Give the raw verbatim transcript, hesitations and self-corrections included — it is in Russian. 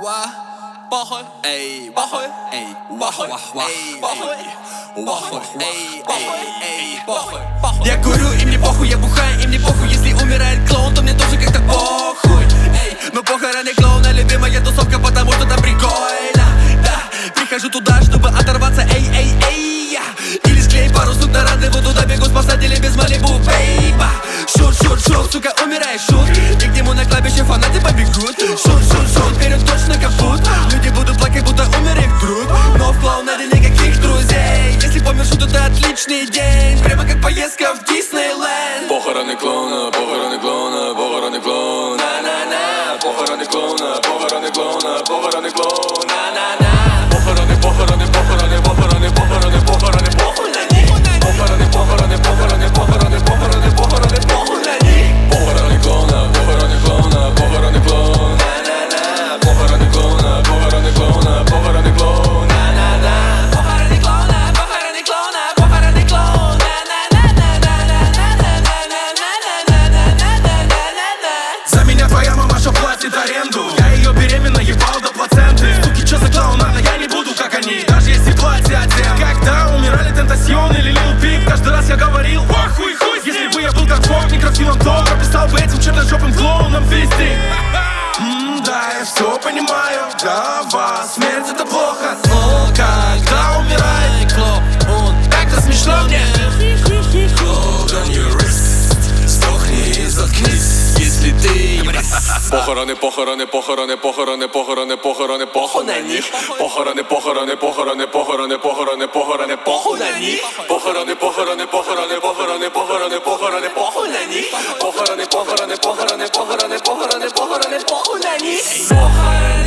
Ва, похуй, эй, похуй, эй, похуй, эй, похуй, похуй, эй, похуй, эй, похуй, похуй. Я курю, им не похуй, я бухаю, им не похуй. Если умирает клоун, то мне тоже как-то похуй. Эй, но похороны клоуна любимая тусовка, потому что там прикольно. Да, прихожу туда, чтобы оторваться, эй, эй, эй, я. Или склей пару сук на рандеву, туда бегу спасать или без Малибу, бейба. Шут, шут, шут, сука, умирай, шут. И к нему на кладбище фанаты побегут. Шут, шут, шут, вперед точно капут. Люди будут плакать, будто умер их друг. Но в клоунаде никаких друзей. Если помнишь, что это отличный день, прямо как поездка в Диснейленд. Похороны клоуна, похороны клоуна, похороны клоуна, на-на-на. Похороны клоуна, похороны клоуна, похороны клоуна, на-на-на. Похороны, похороны, похороны, похороны, похороны, похороны, похуй на них. Похороны, похороны, похороны, похороны, похороны, похороны, похуй на них. Похороны клоуна, похороны клоуна, похороны клоуна, на-на-на. Похороны клоуна, похороны клоуна, похороны клоуна, на-на-на. Похороны клоуна, похороны клоуна, похороны клоуна, на-на-на-на-на-на-на-на-на-на-на-на-на-на-на-на. За меня твоя мамаша платит аренду. Я ее беременно ебал до плаценты. Суки, чё за клоунада, я не буду как они, даже если платят всем. Когда умирали Тентасьон или Лил Пип, каждый раз я говорил: охуй, хуй. Если бы я был как Бог, некрофилом Тор, прописал бы этим черножопым клоуном фистинг. Ммм, да, я все понимаю, для вас смерть это плохо. Но когда умирает клоун, так-то смешно мне. Hold on your wrist, сдохни и заткнись, если ты юморист. Похороны, похороны, похороны, похороны, похороны, похороны, похуй на них. Похороны, похороны, похороны, похороны, похороны, похороны, похуй на них. Похороны, похороны, похороны, похороны, похороны, похороны, похуй на них. Похороны, похороны, похороны, похороны, похороны, похороны, похуй на них. Похороны.